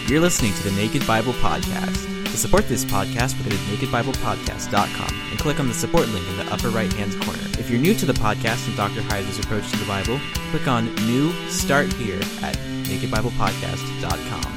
You're listening to the Naked Bible Podcast. To support this podcast, go to nakedbiblepodcast.com and click on the support link in the upper right-hand corner. If you're new to the podcast and Dr. Heiser's approach to the Bible, click on New Start Here at nakedbiblepodcast.com.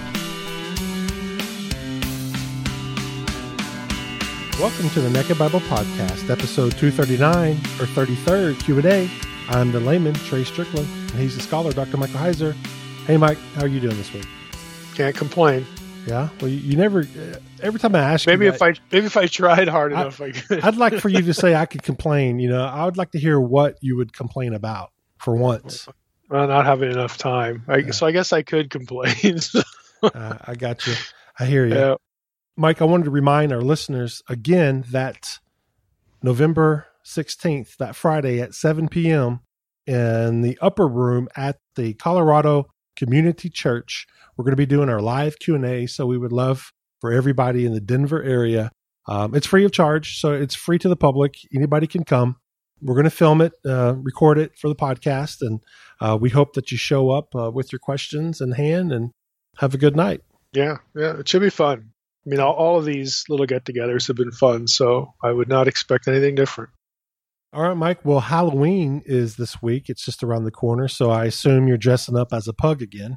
Welcome to the Naked Bible Podcast, episode 239, or 33rd Q&A. I'm the layman, Trey Strickland, and he's the scholar, Dr. Michael Heiser. Hey, Mike, how are you doing this week? Can't complain. Yeah? Well, you never, every time I ask maybe you if I tried hard enough, I could. I'd like for you to say I could complain. You know, I would like to hear what you would complain about for once. Well, not having enough time. So I guess I could complain. I got you. I hear you. Yeah. Mike, I wanted to remind our listeners again that November 16th, that Friday at 7 p.m. in the upper room at the Colorado Community Church, we're going to be doing our live Q&A. So we would love for everybody in the Denver area. It's free of charge, so it's free to the public. Anybody can come. We're going to film it, record it for the podcast, and we hope that you show up with your questions in hand and have a good night. Yeah, it should be fun. I mean, all of these little get-togethers have been fun, so I would not expect anything different. All right, Mike. Well, Halloween is this week. It's just around the corner, so I assume you're dressing up as a pug again.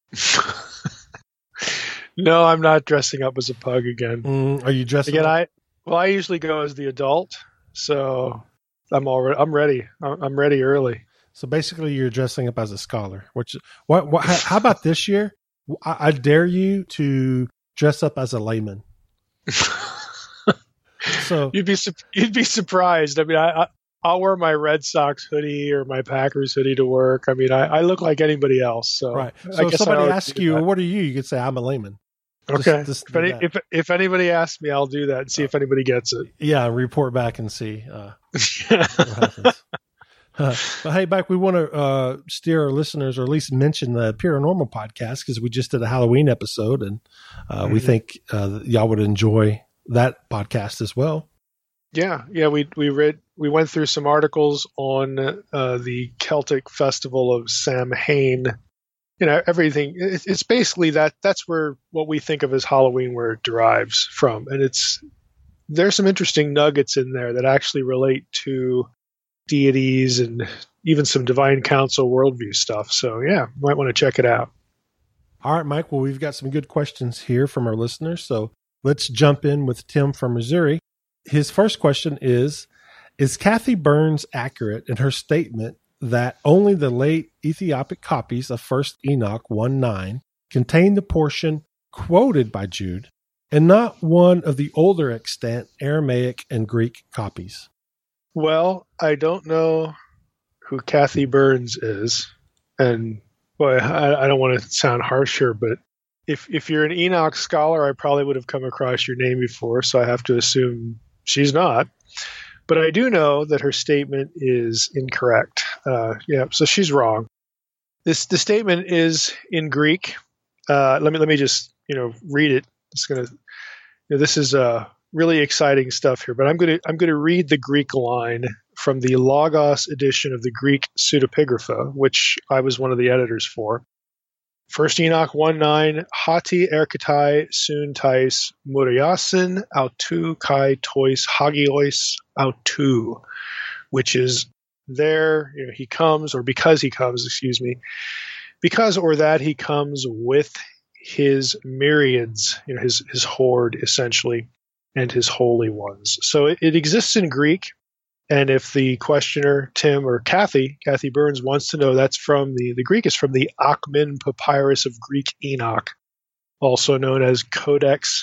No, I'm not dressing up as a pug again. Are you dressing up? I usually go as the adult, so I'm ready. I'm ready early. So basically, you're dressing up as a scholar. How about this year? I dare you to dress up as a layman. So you'd be surprised. I mean, I'll wear my Red Sox hoodie or my Packers hoodie to work. I mean, I look like anybody else. So right. So if somebody asks you, "What are you?" You could say, "I'm a layman." Okay. If anybody asks me, I'll do that and see if anybody gets it. Yeah, report back and see what happens. But hey, Mike, we want to steer our listeners, or at least mention the Paranormal Podcast, because we just did a Halloween episode, and we think y'all would enjoy that podcast as well. Yeah. We went through some articles on the Celtic festival of Samhain. You know, everything. It's basically that's where what we think of as Halloween, where it derives from, and there's some interesting nuggets in there that actually relate to deities and even some divine council worldview stuff. So yeah, might want to check it out. All right, Mike. Well, we've got some good questions here from our listeners, so let's jump in with Tim from Missouri. His first question is Kathy Burns accurate in her statement that only the late Ethiopic copies of 1 Enoch 1:9 contain the portion quoted by Jude, and not one of the older extant Aramaic and Greek copies? Well, I don't know who Kathy Burns is, and boy, I don't want to sound harsh here, but if you're an Enoch scholar, I probably would have come across your name before, so I have to assume she's not. But I do know that her statement is incorrect. So she's wrong. The statement is in Greek. Let me just read it. This is really exciting stuff here, but I'm gonna read the Greek line from the Logos edition of the Greek Pseudepigrapha, which I was one of the editors for. 1 Enoch 1:9, hati erketai sun tais muriasin autou kai tois hagios autou, which is there, he comes, or because he comes, because or that he comes with his myriads, his horde essentially, and his holy ones. So it exists in Greek. And if the questioner, Tim or Kathy Burns, wants to know, that's from the Greek is from the Akhmin Papyrus of Greek Enoch, also known as Codex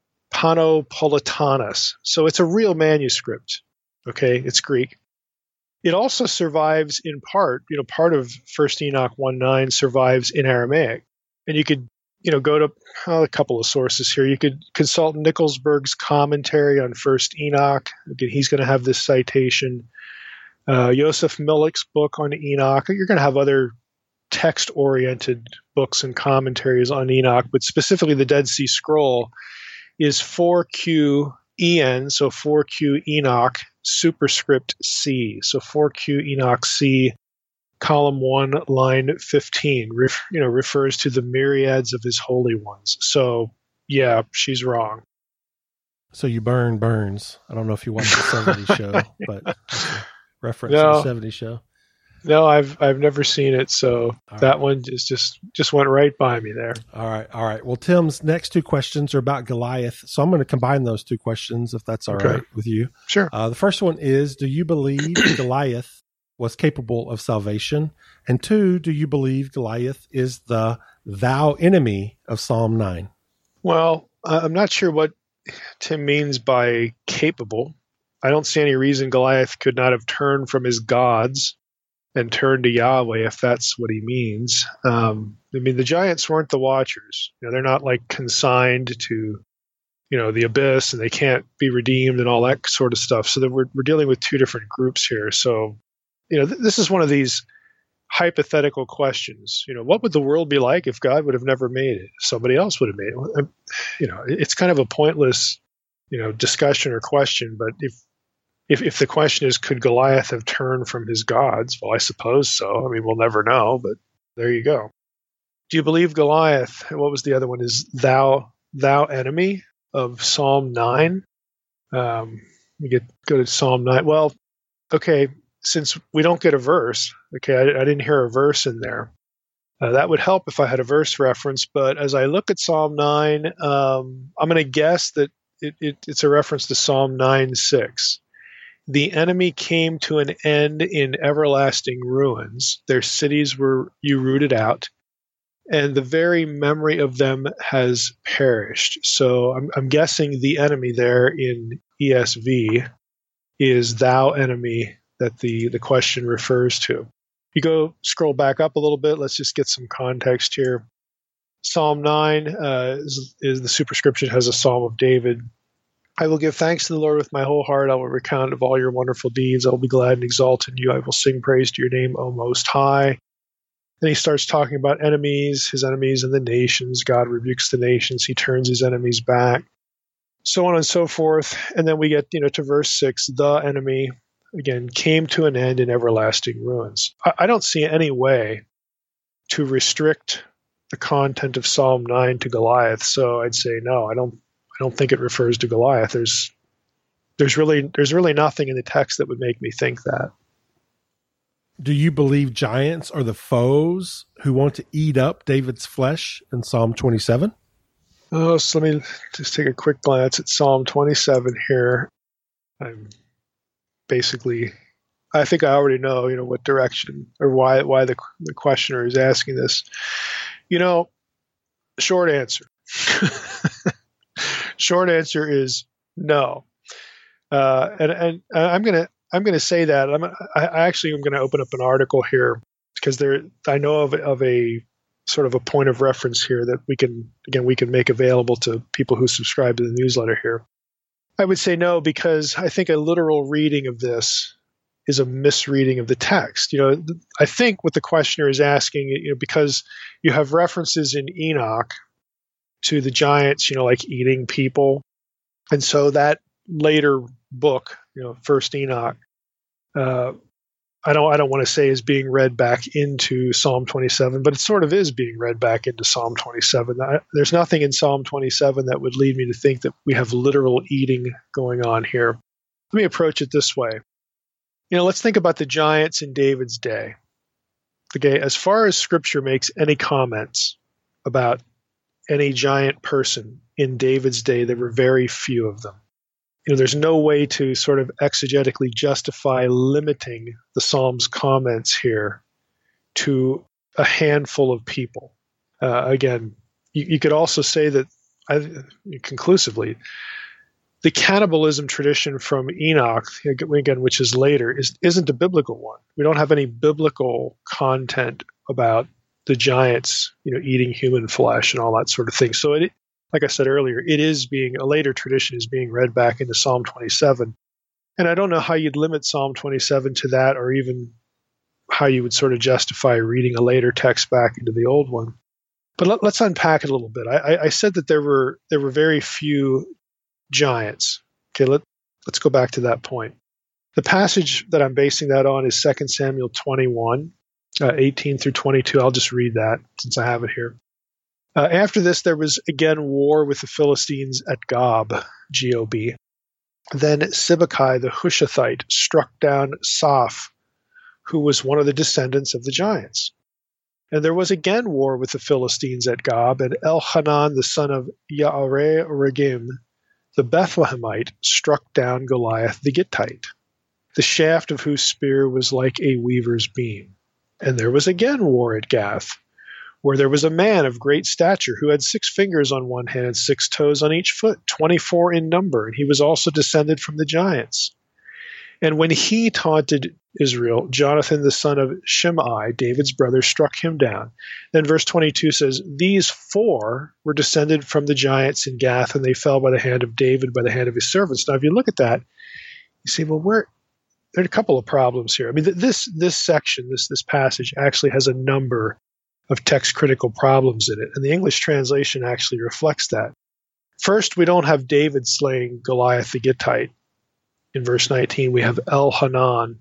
Panopolitanus. So it's a real manuscript. Okay, it's Greek. It also survives in part, part of 1 Enoch 1:9 survives in Aramaic. And you could, go to a couple of sources here. You could consult Nicholsburg's commentary on 1 Enoch. Again, he's going to have this citation. Yosef Millick's book on Enoch. You're going to have other text-oriented books and commentaries on Enoch, but specifically the Dead Sea Scroll is 4QEN, so 4Q Enoch, superscript C. So 4Q Enoch C column 1, line 15, refers to the myriads of his holy ones. So, yeah, she's wrong. So you burn Burns. I don't know if you watched the 70s show, but it's a reference to the 70s show. No, I've never seen it, so that one just went right by me there. All right. Well, Tim's next 2 questions are about Goliath, so I'm going to combine those 2 questions if that's all right with you. Sure. The first one is, do you believe Goliath was capable of salvation? And 2, do you believe Goliath is the thou enemy of Psalm 9? Well, I'm not sure what Tim means by capable. I don't see any reason Goliath could not have turned from his gods and turn to Yahweh, if that's what he means. The giants weren't the watchers. They're not like consigned to, the abyss, and they can't be redeemed and all that sort of stuff. So that we're dealing with 2 different groups here. So, this is one of these hypothetical questions. What would the world be like if God would have never made it? Somebody else would have made it. It's kind of a pointless, discussion or question. But if the question is, could Goliath have turned from his gods? Well, I suppose so. We'll never know, but there you go. Do you believe Goliath? What was the other one? Is thou enemy of Psalm 9? Go to Psalm 9. Well, okay, since we don't get a verse, I didn't hear a verse in there. That would help if I had a verse reference, but as I look at Psalm 9, I'm going to guess that it's a reference to Psalm 9:6. The enemy came to an end in everlasting ruins. Their cities were you rooted out, and the very memory of them has perished. So I'm guessing the enemy there in ESV is thou enemy that the question refers to. You scroll back up a little bit. Let's just get some context here. Psalm 9 is the superscription, has a Psalm of David. I will give thanks to the Lord with my whole heart. I will recount of all your wonderful deeds. I will be glad and exalt in you. I will sing praise to your name, O Most High. Then he starts talking about his enemies and the nations. God rebukes the nations. He turns his enemies back, so on and so forth. And then we get to verse 6. The enemy, again, came to an end in everlasting ruins. I don't see any way to restrict the content of Psalm 9 to Goliath, so I'd say no. I don't think it refers to Goliath. There's really nothing in the text that would make me think that. Do you believe giants are the foes who want to eat up David's flesh in Psalm 27? Oh, so let me just take a quick glance at Psalm 27 here. I think I already know, what direction or why the questioner is asking this. Short answer. Short answer is no. And I'm gonna say that I actually am gonna open up an article here because I know of a sort of a point of reference here that we can make available to people who subscribe to the newsletter here. I would say no because I think a literal reading of this is a misreading of the text. I think what the questioner is asking, because you have references in Enoch to the giants, like eating people. And so that later book, First Enoch, I don't want to say is being read back into Psalm 27, but it sort of is being read back into Psalm 27. There's nothing in Psalm 27 that would lead me to think that we have literal eating going on here. Let me approach it this way. Let's think about the giants in David's day. Okay, as far as Scripture makes any comments about any giant person in David's day, there were very few of them. There's no way to sort of exegetically justify limiting the Psalm's comments here to a handful of people. Again, you could also say that conclusively, the cannibalism tradition from Enoch, again, which is later, isn't a biblical one. We don't have any biblical content about the giants, eating human flesh and all that sort of thing. So like I said earlier, a later tradition is being read back into Psalm 27. And I don't know how you'd limit Psalm 27 to that, or even how you would sort of justify reading a later text back into the old one. But let's unpack it a little bit. I said that there were very few giants. Okay, let's go back to that point. The passage that I'm basing that on is 2 Samuel 21. 18 through 22. I'll just read that since I have it here. After this, there was again war with the Philistines at Gob, G-O-B. Then Sibbecai the Hushathite struck down Saph, who was one of the descendants of the giants. And there was again war with the Philistines at Gob, and Elhanan the son of Ya'are-Regim, the Bethlehemite, struck down Goliath the Gittite, the shaft of whose spear was like a weaver's beam. And there was again war at Gath, where there was a man of great stature who had 6 fingers on one hand and 6 toes on each foot, 24 in number, and he was also descended from the giants. And when he taunted Israel, Jonathan the son of Shimei, David's brother, struck him down. Then verse 22 says, these 4 were descended from the giants in Gath, and they fell by the hand of David, by the hand of his servants. Now, if you look at that, you see, well, there are a couple of problems here. I mean, this section, this passage actually has a number of text critical problems in it, and the English translation actually reflects that. First, we don't have David slaying Goliath the Gittite. In verse 19, we have Elhanan,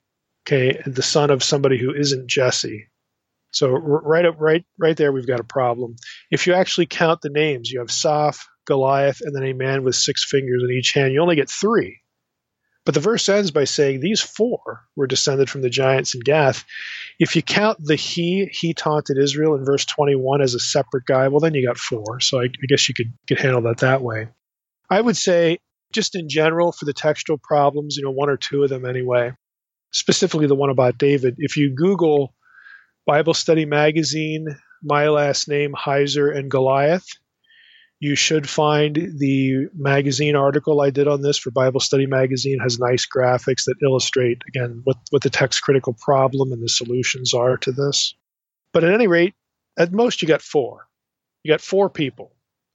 okay, the son of somebody who isn't Jesse. So right there, we've got a problem. If you actually count the names, you have Saph, Goliath, and then a man with 6 fingers in each hand. You only get 3. But the verse ends by saying these 4 were descended from the giants in Gath. If you count the he taunted Israel in verse 21 as a separate guy, well, then you got 4. So I guess you could handle that way. I would say, just in general, for the textual problems, 1 or 2 of them anyway, specifically the one about David, if you Google Bible Study Magazine, my last name, Heiser, and Goliath, you should find the magazine article I did on this for Bible Study Magazine. It has nice graphics that illustrate, again, what the text critical problem and the solutions are to this. But at any rate, at most you got 4. You got 4 people,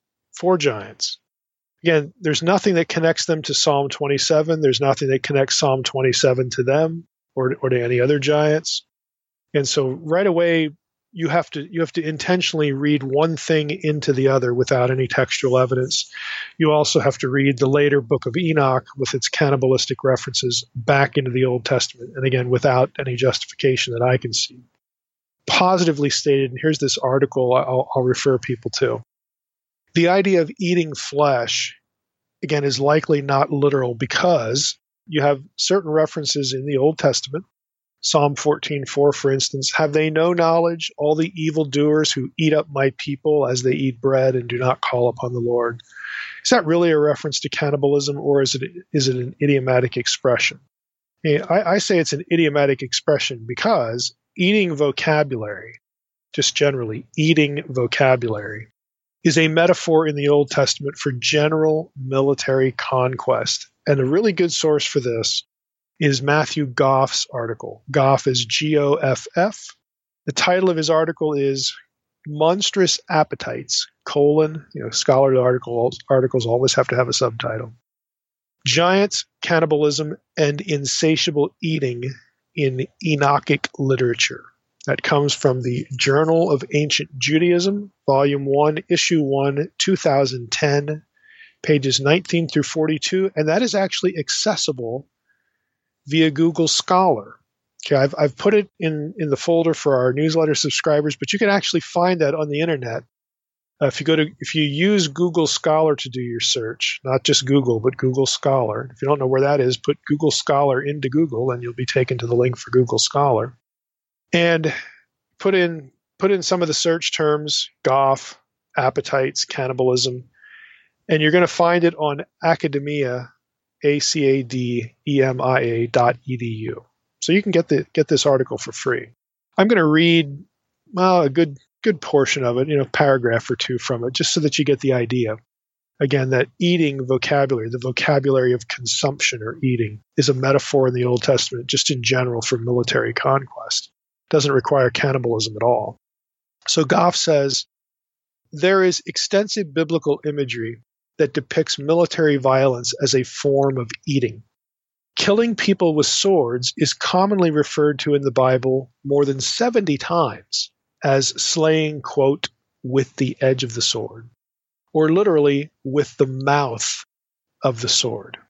4 giants. Again, there's nothing that connects them to Psalm 27. There's nothing that connects Psalm 27 to them or to any other giants. And so right away, you have to intentionally read one thing into the other without any textual evidence. You also have to read the later book of Enoch with its cannibalistic references back into the Old Testament, and again, without any justification that I can see. Positively stated, and here's this article I'll refer people to. The idea of eating flesh, again, is likely not literal because you have certain references in the Old Testament. Psalm 14:4, for instance, have they no knowledge, all the evildoers who eat up my people as they eat bread and do not call upon the Lord? Is that really a reference to cannibalism, or is it an idiomatic expression? I say it's an idiomatic expression because eating vocabulary, just generally eating vocabulary, is a metaphor in the Old Testament for general military conquest. And a really good source for this is Matthew Goff's article. Goff is Goff. The title of his article is Monstrous Appetites, scholarly articles always have to have a subtitle. Giants, Cannibalism, and Insatiable Eating in Enochic Literature. That comes from the Journal of Ancient Judaism, Volume 1, Issue 1, 2010, pages 19 through 42, and that is actually accessible via Google Scholar. Okay, I've put it in the folder for our newsletter subscribers, but you can actually find that on the internet. If you use Google Scholar to do your search, not just Google, but Google Scholar. If you don't know where that is, put Google Scholar into Google, and you'll be taken to the link for Google Scholar. And put in some of the search terms, Goff, appetites, cannibalism, and you're going to find it on Academia, academia.edu. So you can get this article for free. I'm going to read a good portion of it, paragraph or 2 from it, just so that you get the idea. Again, that eating vocabulary, the vocabulary of consumption or eating, is a metaphor in the Old Testament, just in general, for military conquest. Doesn't require cannibalism at all. So Goff says, there is extensive biblical imagery that depicts military violence as a form of eating. Killing people with swords is commonly referred to in the Bible more than 70 times as slaying, quote, with the edge of the sword, or literally with the mouth of the sword.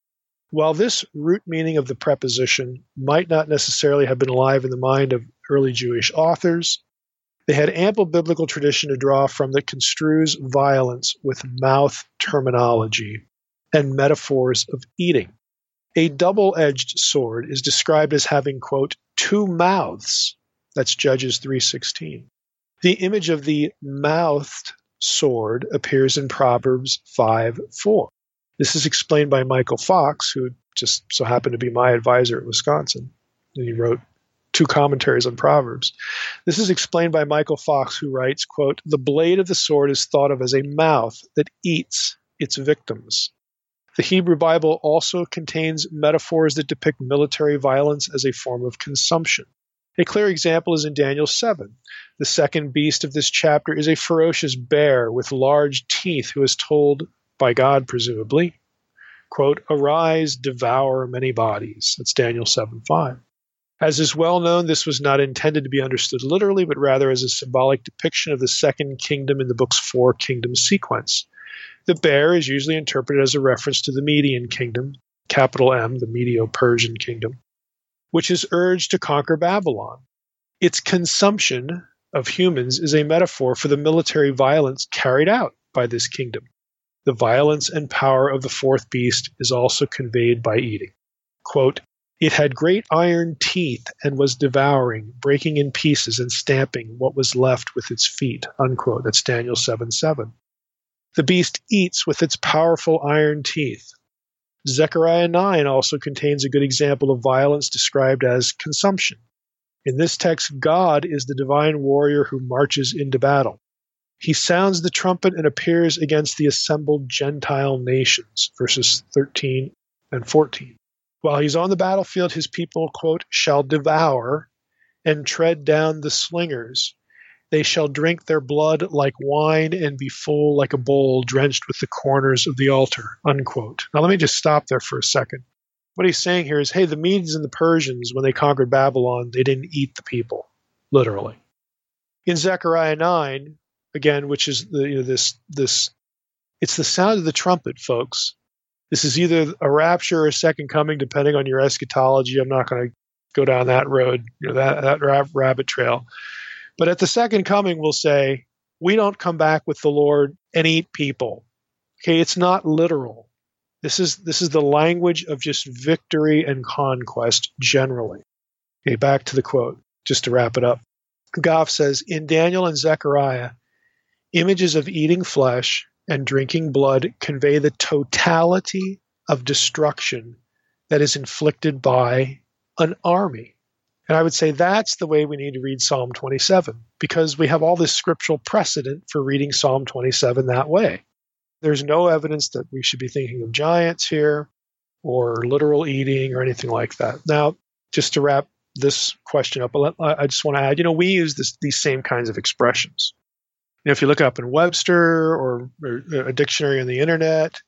While this root meaning of the preposition might not necessarily have been alive in the mind of early Jewish authors, they had ample biblical tradition to draw from that construes violence with mouth terminology and metaphors of eating. A double-edged sword is described as having, quote, two mouths. That's Judges 3:16. The image of the mouthed sword appears in Proverbs 5:4. This is explained by Michael Fox, who just so happened to be my advisor at Wisconsin. And he wrote 2 commentaries on Proverbs. This is explained by Michael Fox, who writes, quote, the blade of the sword is thought of as a mouth that eats its victims. The Hebrew Bible also contains metaphors that depict military violence as a form of consumption. A clear example is in Daniel 7. The second beast of this chapter is a ferocious bear with large teeth who is told by God, presumably, quote, arise, devour many bodies. That's Daniel 7:5. As is well known, this was not intended to be understood literally, but rather as a symbolic depiction of the second kingdom in the book's 4 kingdom sequence. The bear is usually interpreted as a reference to the Median kingdom, capital M, the Medo-Persian kingdom, which is urged to conquer Babylon. Its consumption of humans is a metaphor for the military violence carried out by this kingdom. The violence and power of the 4th beast is also conveyed by eating. Quote, it had great iron teeth and was devouring, breaking in pieces and stamping what was left with its feet, unquote. That's Daniel 7:7. The beast eats with its powerful iron teeth. Zechariah 9 also contains a good example of violence described as consumption. In this text, God is the divine warrior who marches into battle. He sounds the trumpet and appears against the assembled Gentile nations, verses 13 and 14. While he's on the battlefield, his people, quote, shall devour and tread down the slingers. They shall drink their blood like wine and be full like a bowl drenched with the corners of the altar, unquote. Now let me just stop there for a second. What he's saying here is, hey, the Medes and the Persians, when they conquered Babylon, they didn't eat the people, literally. In Zechariah 9, again, which is this, it's the sound of the trumpet, folks. This is either a rapture or a second coming, depending on your eschatology. I'm not going to go down that road, that rabbit trail. But at the second coming, we'll say, we don't come back with the Lord and eat people. Okay, it's not literal. This is the language of just victory and conquest generally. Okay, back to the quote, just to wrap it up. Goff says, in Daniel and Zechariah, images of eating flesh and drinking blood convey the totality of destruction that is inflicted by an army. And I would say that's the way we need to read Psalm 27, because we have all this scriptural precedent for reading Psalm 27 that way. There's no evidence that we should be thinking of giants here or literal eating or anything like that. Now, just to wrap this question up, I just want to add, we use these same kinds of expressions. If you look up in Webster or a dictionary on the internet,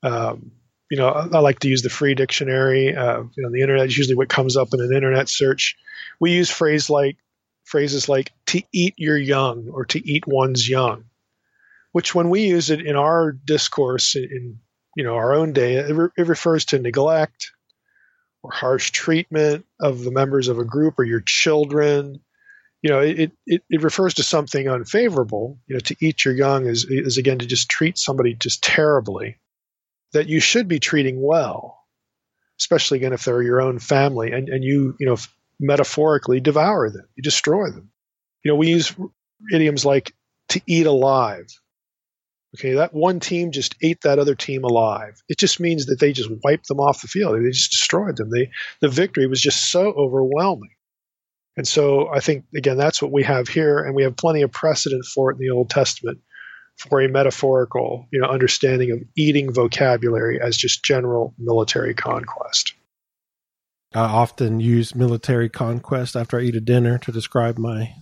I like to use the free dictionary. The internet is usually what comes up in an internet search. We use phrases like to eat your young or to eat one's young, which when we use it in our discourse in our own day, it refers to neglect or harsh treatment of the members of a group or your children. It refers to something unfavorable. To eat your young is again to just treat somebody just terribly that you should be treating well, especially again if they're your own family, and you metaphorically devour them, you destroy them. We use idioms like to eat alive. Okay, that one team just ate that other team alive. It just means that they just wiped them off the field. They just destroyed them. The victory was just so overwhelming. And so I think, again, that's what we have here, and we have plenty of precedent for it in the Old Testament for a metaphorical, understanding of eating vocabulary as just general military conquest. I often use military conquest after I eat a dinner to describe my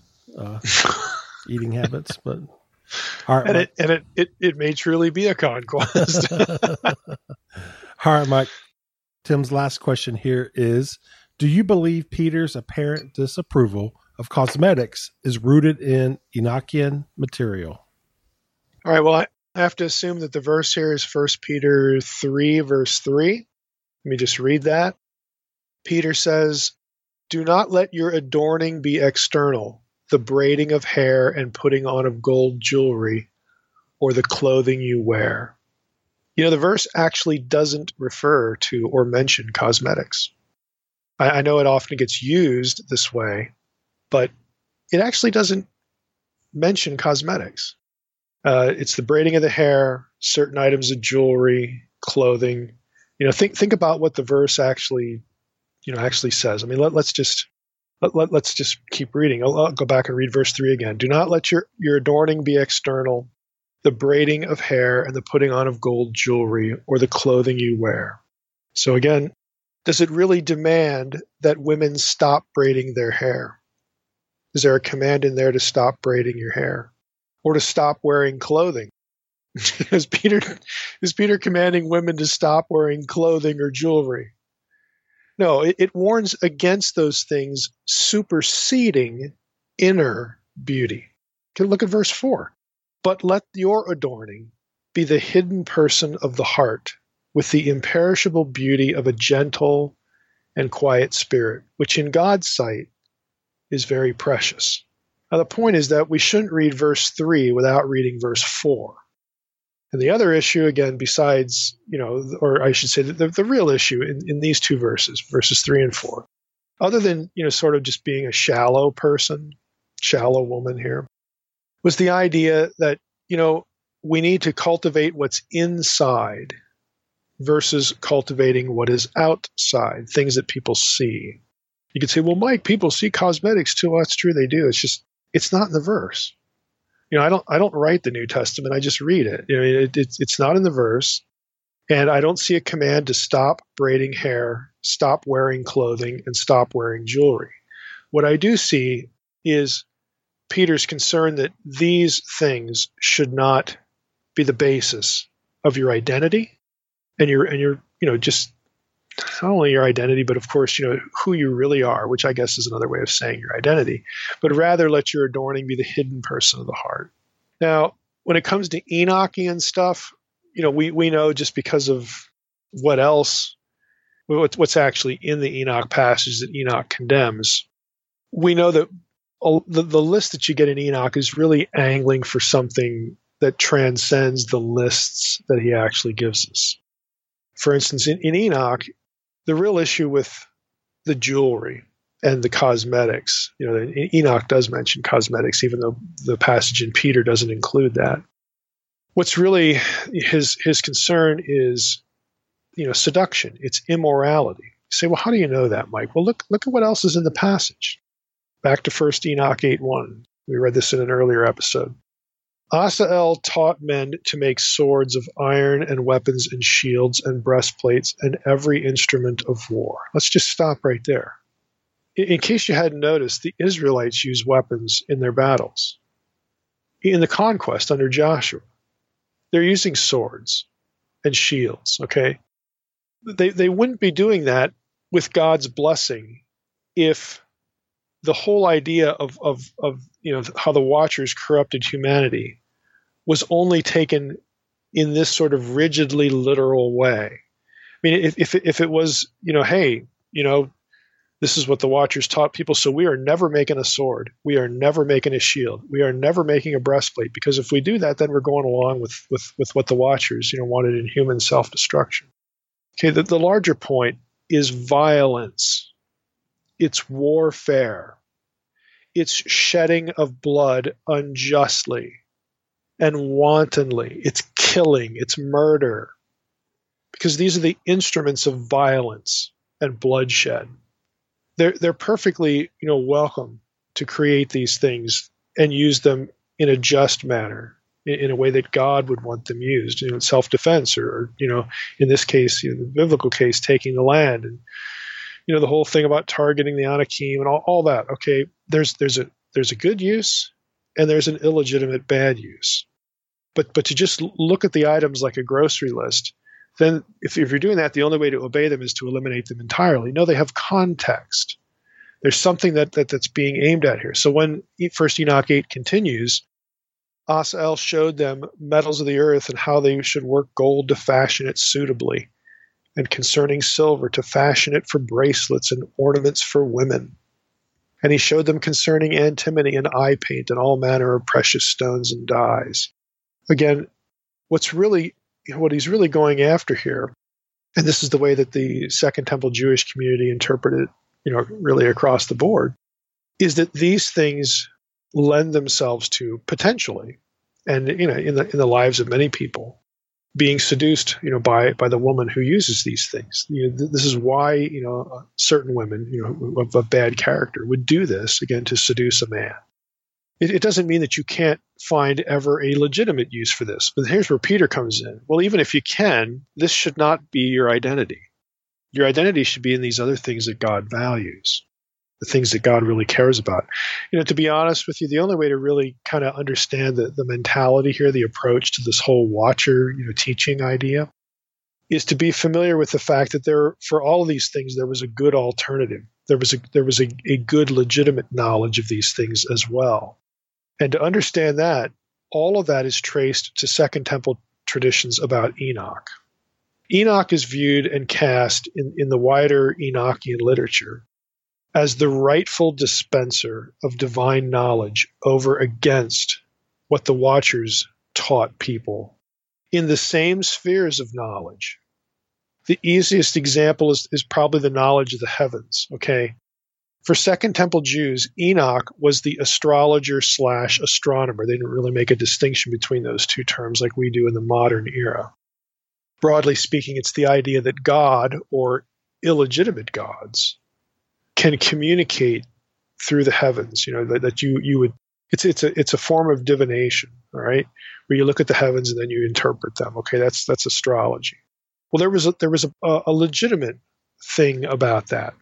eating habits, but all right, it may truly be a conquest. All right, Mike. Tim's last question here is: do you believe Peter's apparent disapproval of cosmetics is rooted in Enochian material? All right, well, I have to assume that the verse here is 1 Peter 3, verse 3. Let me just read that. Peter says, "Do not let your adorning be external, the braiding of hair and putting on of gold jewelry, or the clothing you wear." You know, the verse actually doesn't refer to or mention cosmetics. I know it often gets used this way, but it actually doesn't mention cosmetics. It's the braiding of the hair, certain items of jewelry, clothing. You know, think about what the verse actually says. I mean, let's just keep reading. I'll go back and read verse 3 again. "Do not let your adorning be external, the braiding of hair and the putting on of gold jewelry, or the clothing you wear." So again, does it really demand that women stop braiding their hair? Is there a command in there to stop braiding your hair or to stop wearing clothing? Is Peter commanding women to stop wearing clothing or jewelry? No, it warns against those things superseding inner beauty. Look at verse 4. "But let your adorning be the hidden person of the heart, with the imperishable beauty of a gentle and quiet spirit, which in God's sight is very precious." Now, the point is that we shouldn't read verse 3 without reading verse 4. And the other issue, again, besides, or I should say the real issue in these two verses, verses 3 and 4, other than, sort of just being a shallow person, shallow woman here, was the idea that, we need to cultivate what's inside versus cultivating what is outside, things that people see. You could say, well, Mike, people see cosmetics too. Well, that's true, they do. It's not in the verse. I don't write the New Testament. I just read it. It's not in the verse, and I don't see a command to stop braiding hair, stop wearing clothing, and stop wearing jewelry. What I do see is Peter's concern that these things should not be the basis of your identity and your just not only your identity, but of course, who you really are, which I guess is another way of saying your identity, but rather let your adorning be the hidden person of the heart. Now, when it comes to Enochian stuff, we know just because of what's actually in the Enoch passage that Enoch condemns, we know that the list that you get in Enoch is really angling for something that transcends the lists that he actually gives us. For instance, in Enoch, the real issue with the jewelry and the cosmetics, Enoch does mention cosmetics, even though the passage in Peter doesn't include that. What's really his concern is, seduction. It's immorality. You say, well, how do you know that, Mike? Well, look at what else is in the passage. Back to 1 Enoch 8:1. We read this in an earlier episode. "Asael taught men to make swords of iron and weapons and shields and breastplates and every instrument of war." Let's just stop right there. In case you hadn't noticed, the Israelites use weapons in their battles. In the conquest under Joshua, they're using swords and shields, okay? They wouldn't be doing that with God's blessing if the whole idea of how the Watchers corrupted humanity was only taken in this sort of rigidly literal way. I mean, if it was, hey, this is what the Watchers taught people, so we are never making a sword, we are never making a shield, we are never making a breastplate, because if we do that, then we're going along with what the Watchers, wanted in human self-destruction. Okay, the larger point is violence. It's warfare. It's shedding of blood unjustly and wantonly. It's killing. It's murder. Because these are the instruments of violence and bloodshed. They're perfectly, welcome to create these things and use them in a just manner, in a way that God would want them used, self-defense, or in this case, the biblical case, taking the land, and the whole thing about targeting the Anakim and all that. Okay, there's a good use and there's an illegitimate bad use. But to just look at the items like a grocery list, then if you're doing that, the only way to obey them is to eliminate them entirely. No, they have context. There's something that's being aimed at here. So when 1 Enoch 8 continues, Asael showed them metals of the earth and how they should work gold to fashion it suitably. and concerning silver to fashion it for bracelets and ornaments for women. And he showed them concerning antimony and eye paint and all manner of precious stones and dyes. Again, what he's really going after here, and this is the way that the Second Temple Jewish community interpreted it, really across the board, is that these things lend themselves to potentially, and in the lives of many people, being seduced, by the woman who uses these things. This is why, certain women, of bad character would do this, again, to seduce a man. It doesn't mean that you can't find ever a legitimate use for this. But here's where Peter comes in. Well, even if you can, this should not be your identity. Your identity should be in these other things that God values, the things that God really cares about. To be honest with you, the only way to really kind of understand the mentality here, the approach to this whole watcher, teaching idea, is to be familiar with the fact that for all of these things, there was a good alternative. There was a good legitimate knowledge of these things as well. And to understand that, all of that is traced to Second Temple traditions about Enoch. Enoch is viewed and cast in the wider Enochian literature as the rightful dispenser of divine knowledge over against what the Watchers taught people in the same spheres of knowledge. The easiest example is probably the knowledge of the heavens, okay? For Second Temple Jews, Enoch was the astrologer/astronomer. They didn't really make a distinction between those two terms like we do in the modern era. Broadly speaking, it's the idea that God, or illegitimate gods, can communicate through the heavens. That you would. It's a form of divination, all right, where you look at the heavens and then you interpret them. Okay, that's astrology. Well, there was a legitimate thing about that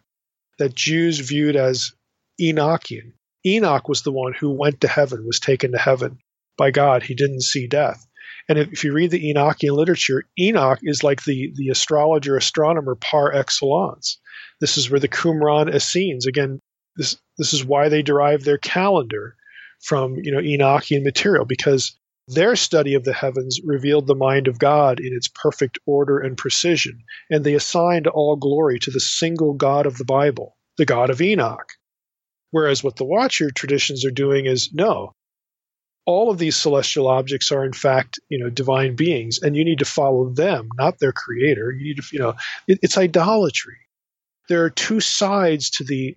Jews viewed as Enochian. Enoch was the one who went to heaven, was taken to heaven by God. He didn't see death. And if you read the Enochian literature, Enoch is like the astrologer, astronomer par excellence. This is where the Qumran Essenes, again, this is why they derive their calendar from Enochian material, because their study of the heavens revealed the mind of God in its perfect order and precision, and they assigned all glory to the single God of the Bible, the God of Enoch. Whereas what the Watcher traditions are doing is, no, all of these celestial objects are in fact, divine beings, and you need to follow them, not their creator. You need to, it's idolatry. There are two sides to the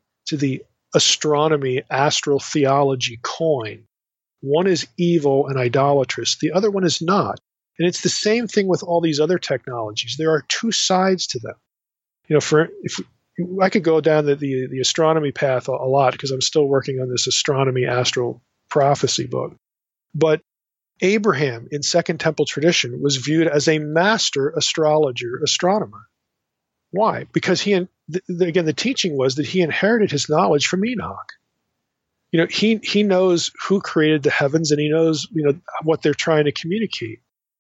astronomy, astral theology coin. One is evil and idolatrous. The other one is not. And it's the same thing with all these other technologies. There are two sides to them. If I could go down the astronomy path a lot, because I'm still working on this astronomy astral prophecy book. But Abraham in Second Temple tradition was viewed as a master astrologer, astronomer. Why? Because the teaching was that he inherited his knowledge from Enoch. He knows who created the heavens, and he knows what they're trying to communicate.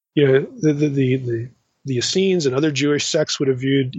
The Essenes and other Jewish sects would have viewed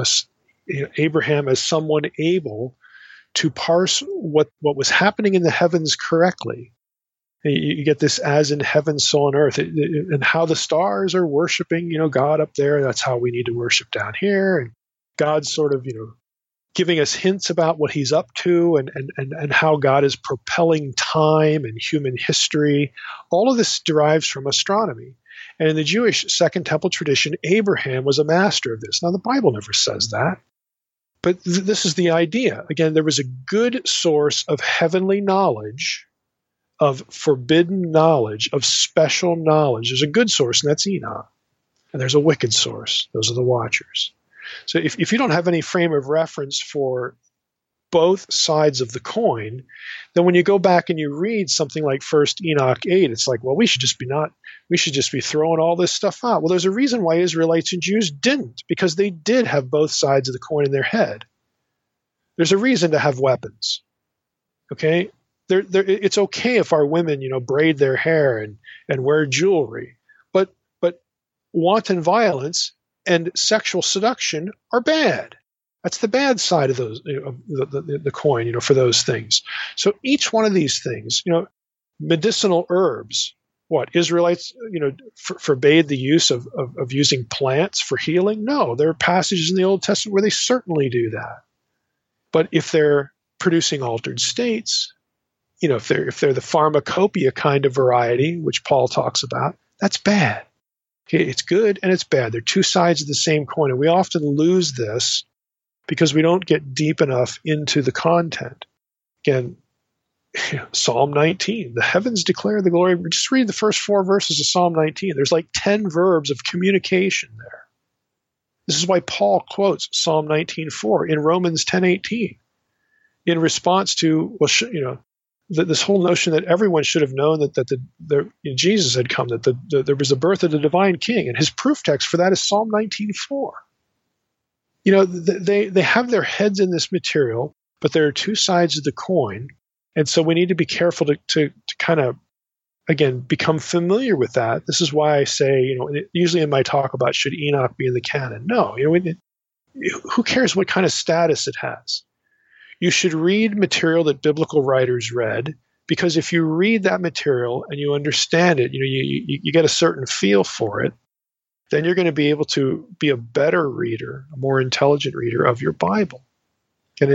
Abraham as someone able to parse what was happening in the heavens correctly. You get this as in heaven, so on earth, and how the stars are worshiping God up there. That's how we need to worship down here, and God's sort of giving us hints about what he's up to and how God is propelling time and human history. All of this derives from astronomy. And in the Jewish Second Temple tradition, Abraham was a master of this. Now, the Bible never says that. But this is the idea. Again, there was a good source of heavenly knowledge, of forbidden knowledge, of special knowledge. There's a good source, and that's Enoch. And there's a wicked source. Those are the Watchers. So if you don't have any frame of reference for both sides of the coin, then when you go back and you read something like 1 Enoch 8, it's like, well, we should just be throwing all this stuff out. Well, there's a reason why Israelites and Jews didn't, because they did have both sides of the coin in their head. There's a reason to have weapons. Okay? It's okay if our women, braid their hair and wear jewelry, but wanton violence and sexual seduction are bad. That's the bad side of those, the coin, for those things. So each one of these things, medicinal herbs, Israelites, forbade the use of using plants for healing? No, there are passages in the Old Testament where they certainly do that. But if they're producing altered states, if they're the pharmacopoeia kind of variety, which Paul talks about, that's bad. Okay, it's good and it's bad. They're two sides of the same coin, and we often lose this because we don't get deep enough into the content. Again, Psalm 19, the heavens declare the glory. Just read the first 4 verses of Psalm 19. There's like 10 verbs of communication there. This is why Paul quotes Psalm 19:4 in Romans 10:18 in response to, this whole notion that everyone should have known that Jesus had come, that there was a birth of the divine king, and his proof text for that is Psalm 19:4. They have their heads in this material, but there are two sides of the coin. And so we need to be careful to kind of, again, become familiar with that. This is why I say, usually in my talk about should Enoch be in the canon? No, who cares what kind of status it has? You should read material that biblical writers read, because if you read that material and you understand it, you get a certain feel for it, then you're going to be able to be a better reader, a more intelligent reader of your Bible. And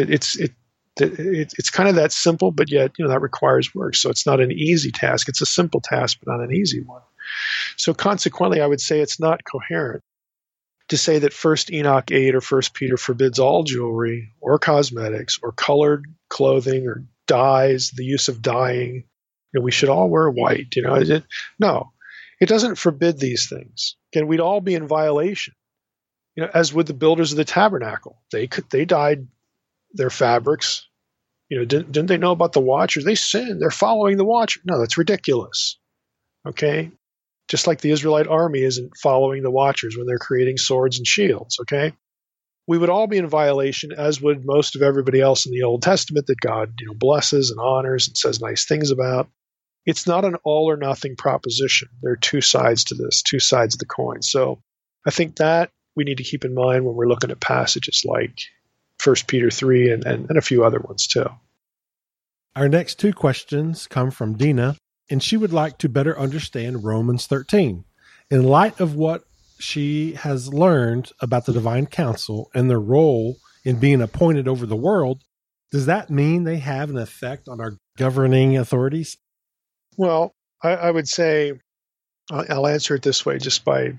it's kind of that simple, but yet, that requires work. So it's not an easy task. It's a simple task, but not an easy one. So consequently, I would say it's not coherent to say that 1 Enoch 8 or 1 Peter forbids all jewelry or cosmetics or colored clothing or dyes, the use of dyeing. We should all wear white. No, it doesn't forbid these things. Again, we'd all be in violation. As would the builders of the tabernacle. They dyed their fabrics. Didn't they know about the watchers? They sinned. They're following the watcher. No, that's ridiculous. Okay? Just like the Israelite army isn't following the watchers when they're creating swords and shields. Okay? We would all be in violation, as would most of everybody else in the Old Testament that God, blesses and honors and says nice things about. It's not an all or nothing proposition. There are two sides to this, two sides of the coin. So I think that we need to keep in mind when we're looking at passages like 1 Peter 3 and a few other ones too. Our next 2 questions come from Dina, and she would like to better understand Romans 13. In light of what she has learned about the divine council and their role in being appointed over the world, does that mean they have an effect on our governing authorities? Well, I would say, I'll answer it this way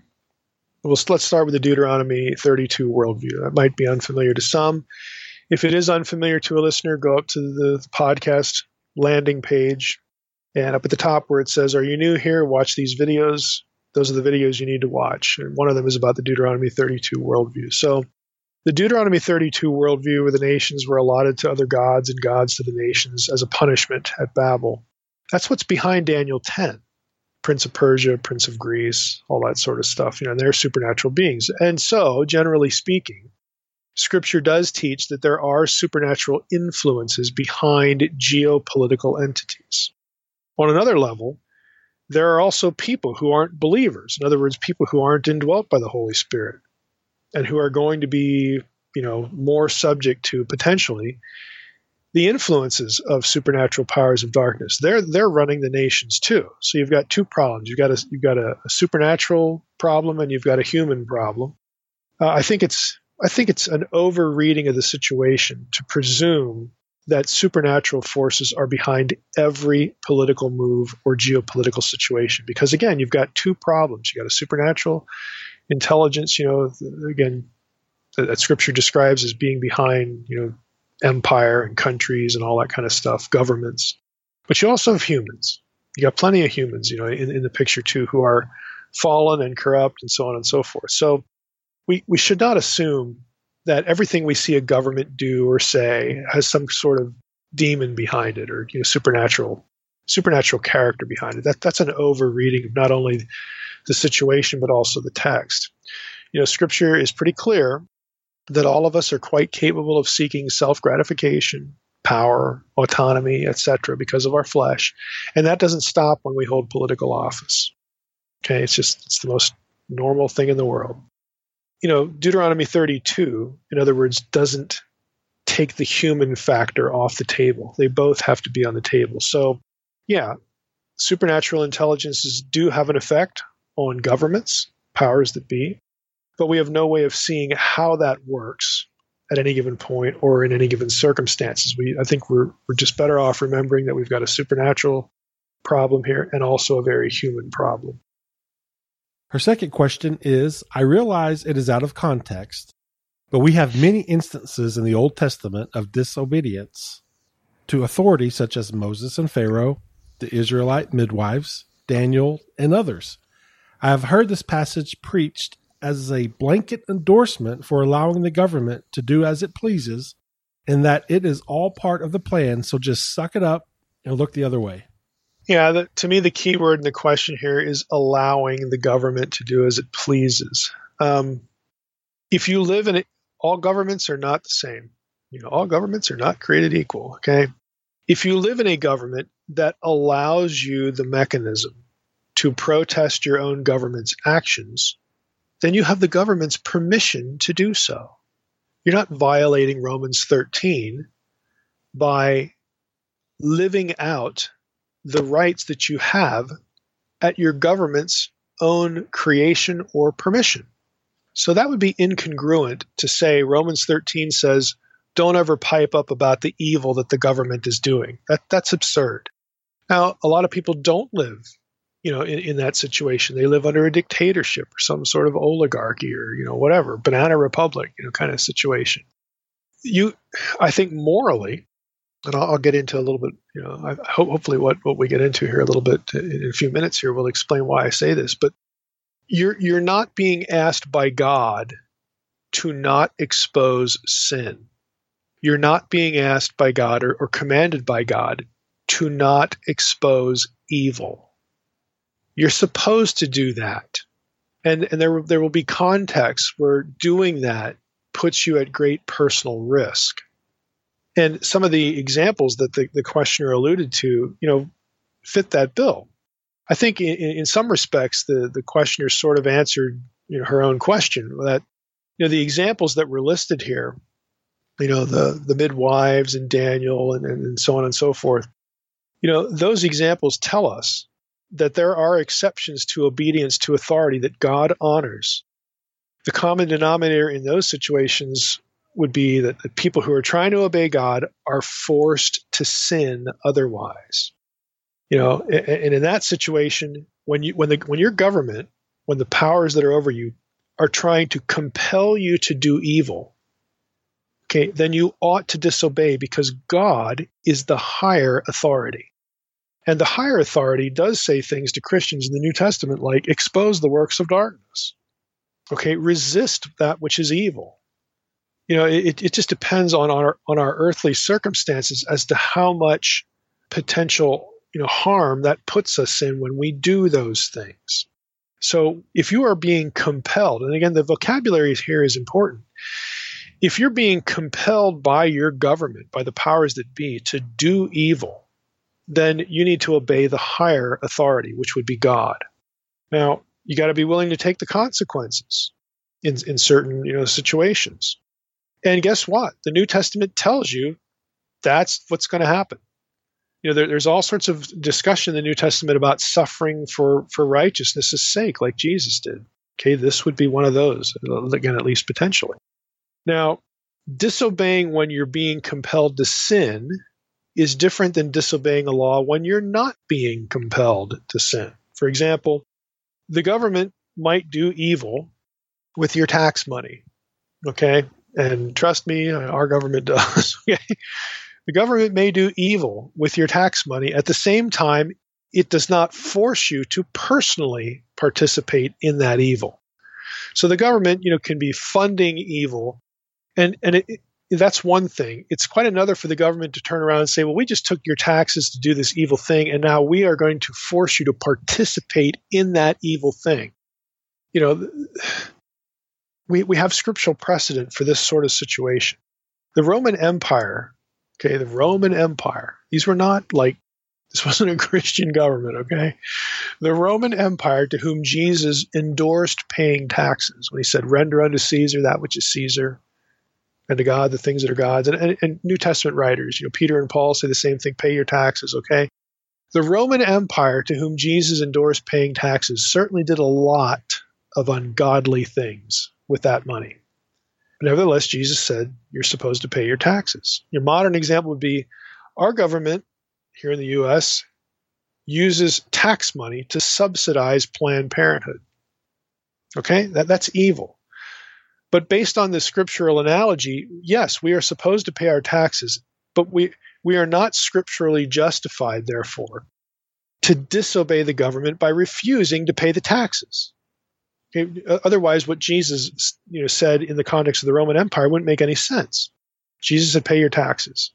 let's start with the Deuteronomy 32 worldview. That might be unfamiliar to some. If it is unfamiliar to a listener, go up to the podcast landing page, and up at the top where it says, "Are you new here? Watch these videos." Those are the videos you need to watch. And one of them is about the Deuteronomy 32 worldview. So the Deuteronomy 32 worldview, where the nations were allotted to other gods and gods to the nations as a punishment at Babel, that's what's behind Daniel 10. Prince of Persia, Prince of Greece, all that sort of stuff. They're supernatural beings. And so, generally speaking, Scripture does teach that there are supernatural influences behind geopolitical entities. On another level, there are also people who aren't believers. In other words, people who aren't indwelt by the Holy Spirit and who are going to be, more subject to potentially the influences of supernatural powers of darkness. They're running the nations too. So you've got 2 problems. You've got a supernatural problem and you've got a human problem. I think it's an over-reading of the situation to presume that supernatural forces are behind every political move or geopolitical situation. Because again, you've got 2 problems. You've got a supernatural intelligence, again, that Scripture describes as being behind, empire and countries and all that kind of stuff, governments. But you also have humans. You got plenty of humans, in the picture too, who are fallen and corrupt and so on and so forth. So we should not assume that everything we see a government do or say has some sort of demon behind it or supernatural character behind it. That's an over-reading of not only the situation but also the text. Scripture is pretty clear that all of us are quite capable of seeking self-gratification, power, autonomy, etc., because of our flesh, and that doesn't stop when we hold political office. Okay, it's the most normal thing in the world. Deuteronomy 32, in other words, doesn't take the human factor off the table. They both have to be on the table. So, yeah, supernatural intelligences do have an effect on governments, powers that be, but we have no way of seeing how that works at any given point or in any given circumstances. I think we're just better off remembering that we've got a supernatural problem here and also a very human problem. Her second question is, I realize it is out of context, but we have many instances in the Old Testament of disobedience to authority such as Moses and Pharaoh, the Israelite midwives, Daniel, and others. I have heard this passage preached as a blanket endorsement for allowing the government to do as it pleases and that it is all part of the plan, so just suck it up and look the other way. Yeah, to me, the key word in the question here is allowing the government to do as it pleases. If you live in it, all governments are not the same. All governments are not created equal, okay? If you live in a government that allows you the mechanism to protest your own government's actions, then you have the government's permission to do so. You're not violating Romans 13 by living out the rights that you have at your government's own creation or permission. So that would be incongruent to say Romans 13 says, don't ever pipe up about the evil that the government is doing. That's absurd. Now, a lot of people don't live, in that situation. They live under a dictatorship or some sort of oligarchy or, whatever, banana republic, kind of situation. I think morally, and I'll get into a little bit, hopefully what we get into here a little bit in a few minutes here will explain why I say this, but you're not being asked by God to not expose sin. You're not being asked by God or commanded by God to not expose evil. You're supposed to do that. And there will be contexts where doing that puts you at great personal risk. And some of the examples that the questioner alluded to, fit that bill. I think in some respects, the questioner sort of answered her own question that, the examples that were listed here, the midwives and Daniel and so on and so forth, those examples tell us that there are exceptions to obedience to authority that God honors. The common denominator in those situations would be that the people who are trying to obey God are forced to sin otherwise. And in that situation, when your government, when the powers that are over you are trying to compel you to do evil, okay, then you ought to disobey because God is the higher authority. And the higher authority does say things to Christians in the New Testament like expose the works of darkness. Okay, resist that which is evil. It just depends on our earthly circumstances as to how much potential harm that puts us in when we do those things. So if you are being compelled, and again, the vocabulary here is important. If you're being compelled by your government, by the powers that be, to do evil, then you need to obey the higher authority, which would be God. Now, you got to be willing to take the consequences in certain situations. And guess what? The New Testament tells you that's what's going to happen. There's all sorts of discussion in the New Testament about suffering for righteousness' sake, like Jesus did. Okay, this would be one of those, again, at least potentially. Now, disobeying when you're being compelled to sin is different than disobeying a law when you're not being compelled to sin. For example, the government might do evil with your tax money, okay? And trust me, our government does, okay? The government may do evil with your tax money. At the same time, it does not force you to personally participate in that evil. So the government, can be funding evil, and that's one thing. It's quite another for the government to turn around and say, well, we just took your taxes to do this evil thing, and now we are going to force you to participate in that evil thing. We have scriptural precedent for this sort of situation. The Roman Empire, these were not this wasn't a Christian government, okay? The Roman Empire, to whom Jesus endorsed paying taxes when he said, render unto Caesar that which is Caesar, and to God the things that are God's. And New Testament writers, Peter and Paul say the same thing, pay your taxes, okay? The Roman Empire, to whom Jesus endorsed paying taxes, certainly did a lot of ungodly things with that money. Nevertheless, Jesus said, you're supposed to pay your taxes. Your modern example would be our government here in the U.S. uses tax money to subsidize Planned Parenthood. Okay, that's evil. But based on the scriptural analogy, yes, we are supposed to pay our taxes, but we are not scripturally justified, therefore, to disobey the government by refusing to pay the taxes. Okay? Otherwise, what Jesus said in the context of the Roman Empire wouldn't make any sense. Jesus said, pay your taxes.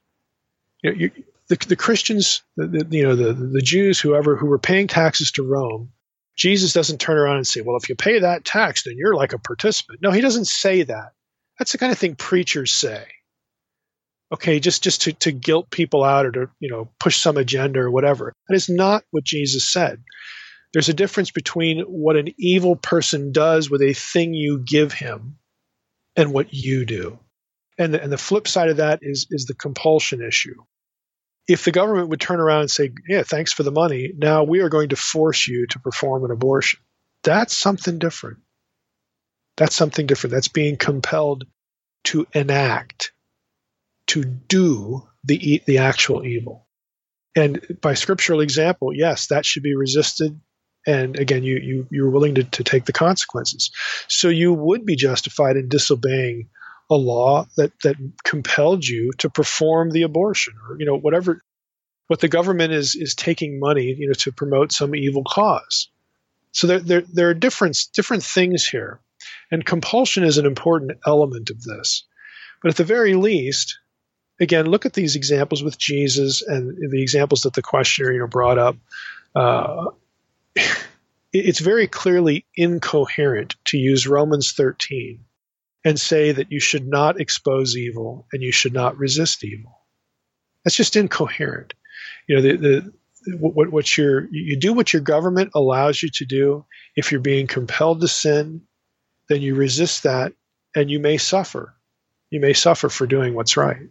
The Christians, the Jews, who were paying taxes to Rome, Jesus doesn't turn around and say, well, if you pay that tax, then you're like a participant. No, he doesn't say that. That's the kind of thing preachers say. Okay, just to guilt people out or to push some agenda or whatever. That is not what Jesus said. There's a difference between what an evil person does with a thing you give him and what you do. And the flip side of that is the compulsion issue. If the government would turn around and say, yeah, thanks for the money, now we are going to force you to perform an abortion, that's something different. That's something different. That's being compelled to enact, to do the actual evil. And by scriptural example, yes, that should be resisted. And again, you're willing to take the consequences. So you would be justified in disobeying a law that compelled you to perform the abortion, or whatever. What the government is taking money to promote some evil cause. So there are different things here, and compulsion is an important element of this. But at the very least, again, look at these examples with Jesus and the examples that the questioner brought up. It's very clearly incoherent to use Romans 13 and say that you should not expose evil and you should not resist evil. That's just incoherent. You do what your government allows you to do. If you're being compelled to sin, then you resist that, and you may suffer. You may suffer for doing what's right.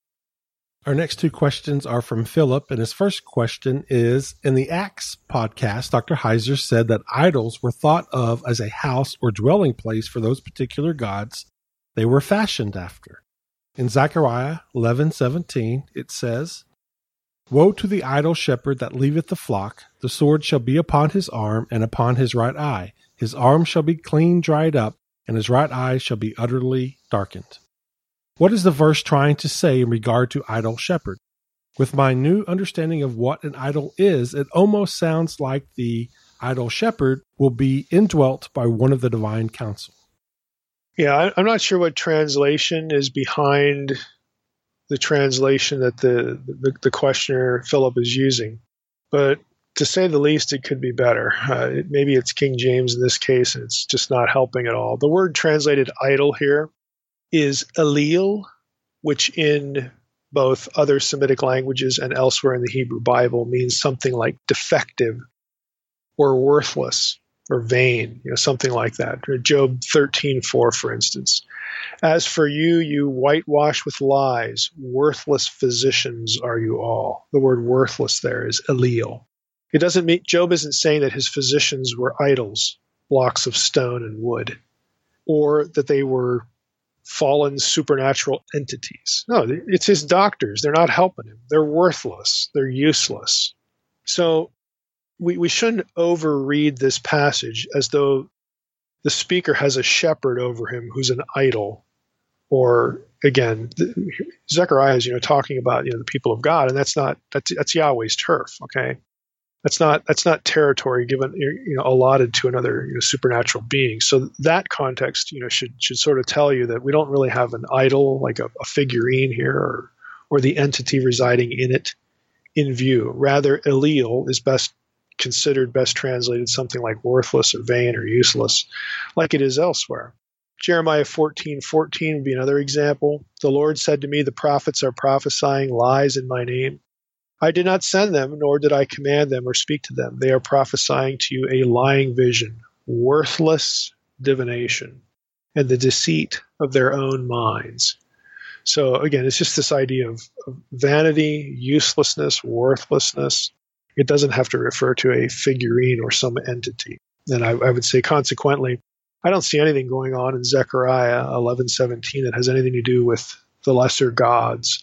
Our next two questions are from Philip, and his first question is, in the Acts podcast, Dr. Heiser said that idols were thought of as a house or dwelling place for those particular gods they were fashioned after. In Zechariah 11:17, it says, woe to the idle shepherd that leaveth the flock, the sword shall be upon his arm and upon his right eye. His arm shall be clean dried up, and his right eye shall be utterly darkened. What is the verse trying to say in regard to idle shepherd? With my new understanding of what an idol is, it almost sounds like the idle shepherd will be indwelt by one of the divine council. Yeah, I'm not sure what translation is behind the translation that the questioner, Philip, is using. But to say the least, it could be better. Maybe it's King James in this case, and it's just not helping at all. The word translated idol here is Elil, which in both other Semitic languages and elsewhere in the Hebrew Bible means something like defective or worthless or vain, something like that. Job 13:4, for instance. As for you, you whitewash with lies. Worthless physicians are you all. The word worthless there is Elil. It doesn't mean, Job isn't saying that his physicians were idols, blocks of stone and wood, or that they were fallen supernatural entities. No, it's his doctors. They're not helping him. They're worthless. They're useless. So we shouldn't overread this passage as though the speaker has a shepherd over him who's an idol. Or again, Zechariah is talking about the people of God, and that's Yahweh's turf. Okay, that's not territory given allotted to another supernatural being. So that context should sort of tell you that we don't really have an idol like a figurine here or the entity residing in it in view. Rather, Elil is best translated something like worthless or vain or useless, like it is elsewhere. Jeremiah 14:14 would be another example. The Lord said to me, the prophets are prophesying lies in my name. I did not send them, nor did I command them or speak to them. They are prophesying to you a lying vision, worthless divination, and the deceit of their own minds. So again, it's just this idea of vanity, uselessness, worthlessness. It doesn't have to refer to a figurine or some entity. And I would say, consequently, I don't see anything going on in Zechariah 11:17 that has anything to do with the lesser gods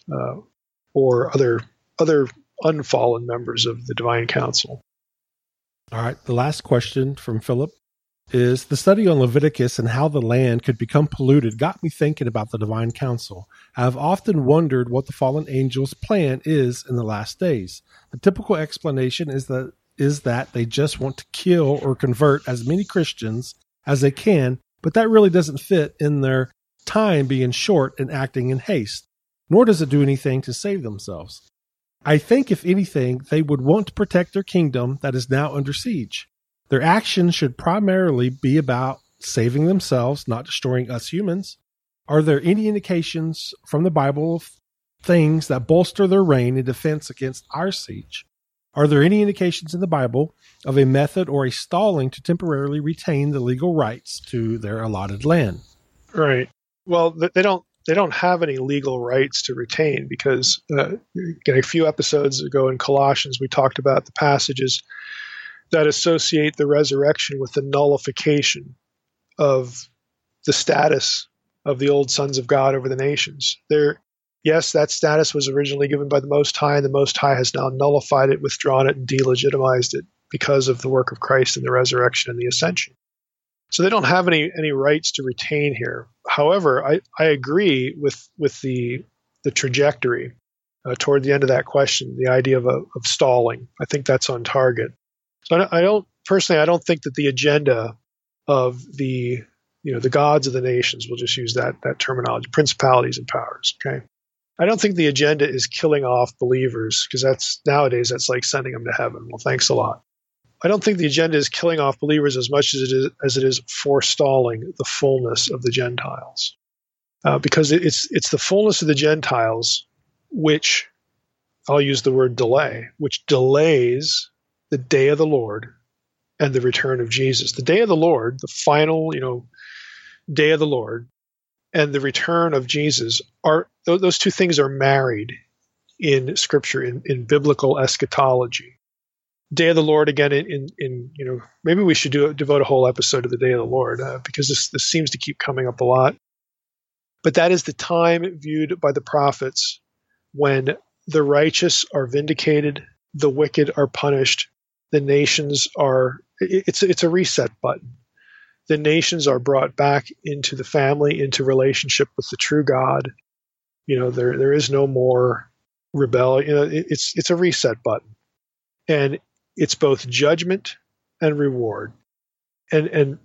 or other unfallen members of the divine council. All right. The last question from Philip is, the study on Leviticus and how the land could become polluted got me thinking about the divine council. I have often wondered what the fallen angels' plan is in the last days. The typical explanation is that they just want to kill or convert as many Christians as they can, but that really doesn't fit in their time being short and acting in haste, nor does it do anything to save themselves. I think, if anything, they would want to protect their kingdom that is now under siege. Their actions should primarily be about saving themselves, not destroying us humans. Are there any indications from the Bible of things that bolster their reign in defense against our siege? Are there any indications in the Bible of a method or a stalling to temporarily retain the legal rights to their allotted land? Right. Well, they don't have any legal rights to retain, because a few episodes ago in Colossians, we talked about the passages that associate the resurrection with the nullification of the status of the old sons of God over the nations. Yes, that status was originally given by the Most High, and the Most High has now nullified it, withdrawn it, and delegitimized it because of the work of Christ in the resurrection and the ascension. So they don't have any rights to retain here. However, I agree with the trajectory toward the end of that question, the idea of stalling. I think that's on target. So I don't think that the agenda of the gods of the nations, we'll just use that terminology, principalities and powers, okay? I don't think the agenda is killing off believers, because nowadays that's like sending them to heaven. Well, thanks a lot. I don't think the agenda is killing off believers as much as it is forestalling the fullness of the Gentiles, because it's the fullness of the Gentiles which, I'll use the word delay, which delays the day of the Lord and the return of Jesus. The day of the Lord, the final, day of the Lord, and the return of Jesus those two things are married in Scripture, in biblical eschatology. Day of the Lord, again, in maybe we should devote a whole episode to the day of the Lord, because this seems to keep coming up a lot. But that is the time viewed by the prophets when the righteous are vindicated, the wicked are punished, the nations are. It's a reset button. The nations are brought back into the family, into relationship with the true God. There is no more rebellion. It's a reset button, and it's both judgment and reward. And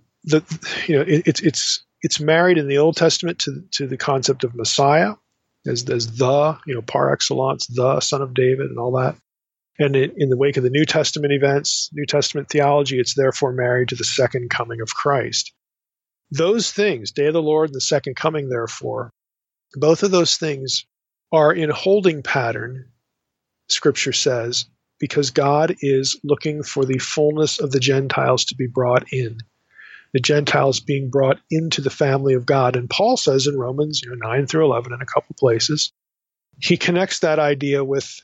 it's married in the Old Testament to the concept of Messiah as the par excellence, the Son of David, and all that. And in the wake of the New Testament events, New Testament theology, it's therefore married to the second coming of Christ. Those things, day of the Lord and the second coming, therefore, both of those things are in holding pattern, Scripture says, because God is looking for the fullness of the Gentiles to be brought in, the Gentiles being brought into the family of God. And Paul says in Romans 9 through 11 in a couple places, he connects that idea with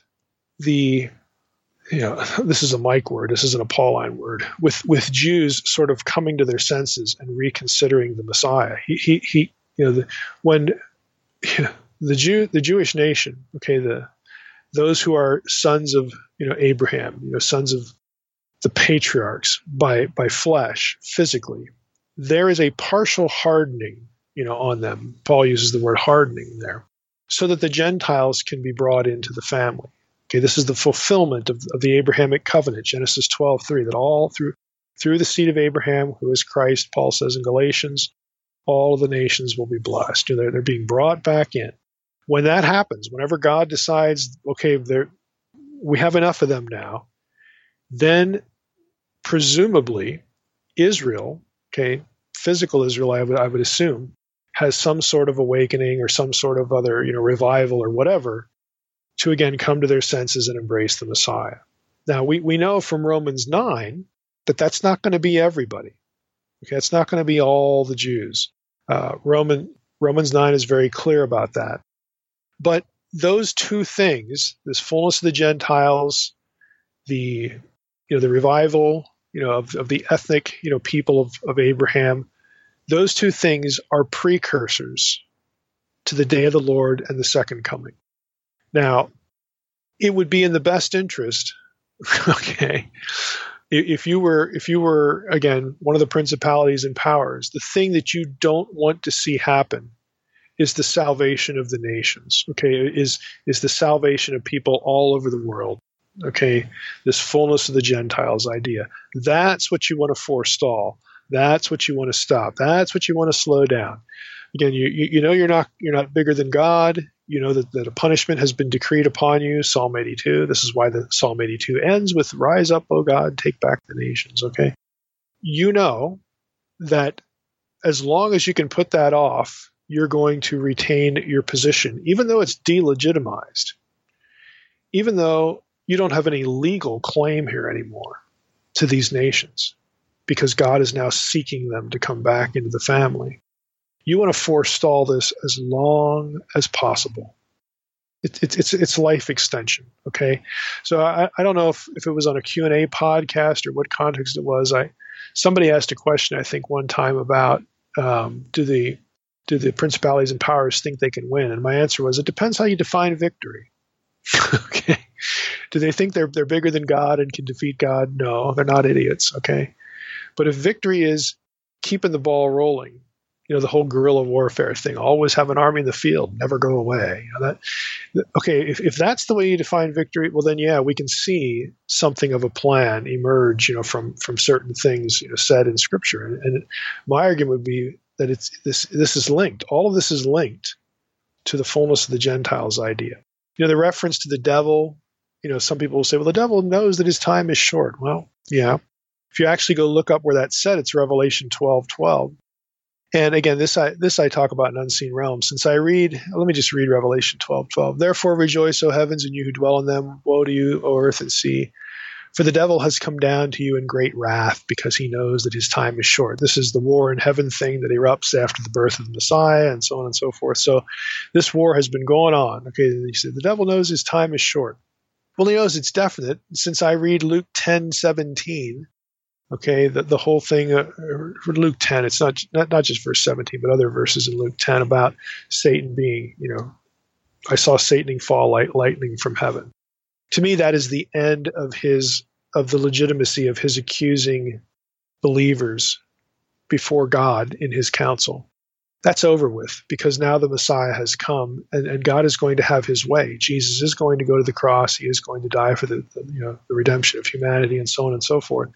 this is a Mike word, this isn't a Pauline word, with Jews sort of coming to their senses and reconsidering the Messiah. When the Jewish nation, those who are sons of Abraham, sons of the patriarchs by flesh, physically, there is a partial hardening, on them. Paul uses the word hardening there, so that the Gentiles can be brought into the family. This is the fulfillment of the Abrahamic covenant, Genesis 12:3, that all through the seed of Abraham, who is Christ, Paul says in Galatians, all of the nations will be blessed. They're being brought back in. When that happens, whenever God decides, we have enough of them now, then presumably Israel, physical Israel, I would assume, has some sort of awakening or some sort of other, revival or whatever, to again come to their senses and embrace the Messiah. Now, we know from Romans 9 that that's not going to be everybody. It's not going to be all the Jews. Romans 9 is very clear about that. But those two things, this fullness of the Gentiles, the revival, of the ethnic, people of Abraham. Those two things are precursors to the day of the Lord and the second coming. Now, it would be in the best interest, okay, if you were again one of the principalities and powers, the thing that you don't want to see happen is the salvation of the nations. Okay, is the salvation of people all over the world. Okay, this fullness of the Gentiles idea. That's what you want to forestall. That's what you want to stop. That's what you want to slow down. Again, you're not bigger than God. You know that a punishment has been decreed upon you. Psalm 82. This is why the Psalm 82 ends with "Rise up, O God, take back the nations." Okay, you know that as long as you can put that off, you're going to retain your position, even though it's delegitimized, even though you don't have any legal claim here anymore to these nations, because God is now seeking them to come back into the family. You want to forestall this as long as possible. It's life extension, okay? So I don't know if it was on a Q&A podcast or what context it was. Somebody asked a question, I think, one time about do the principalities and powers think they can win? And my answer was, it depends how you define victory. Okay. Do they think they're bigger than God and can defeat God? No, they're not idiots, okay? But if victory is keeping the ball rolling, the whole guerrilla warfare thing, always have an army in the field, never go away. Okay, if that's the way you define victory, well then yeah, we can see something of a plan emerge, from certain things, said in Scripture. And my argument would be that this is linked. All of this is linked to the fullness of the Gentiles idea. The reference to the devil, some people will say, well, the devil knows that his time is short. Well, yeah. If you actually go look up where that's said, it's Revelation 12:12. And again, this I talk about in Unseen Realms. Let me just read Revelation 12:12. Therefore rejoice, O heavens, and you who dwell in them. Woe to you, O earth and sea. For the devil has come down to you in great wrath, because he knows that his time is short. This is the war in heaven thing that erupts after the birth of the Messiah, and so on and so forth. So this war has been going on. Okay, he said the devil knows his time is short. Well, he knows it's definite, since I read Luke 10:17. Okay, the whole thing, Luke 10, it's not just verse 17, but other verses in Luke 10 about Satan being, I saw Satan fall like lightning from heaven. To me, that is the end of the legitimacy of his accusing believers before God in his counsel. That's over with, because now the Messiah has come, and God is going to have his way. Jesus is going to go to the cross. He is going to die for the redemption of humanity, and so on and so forth.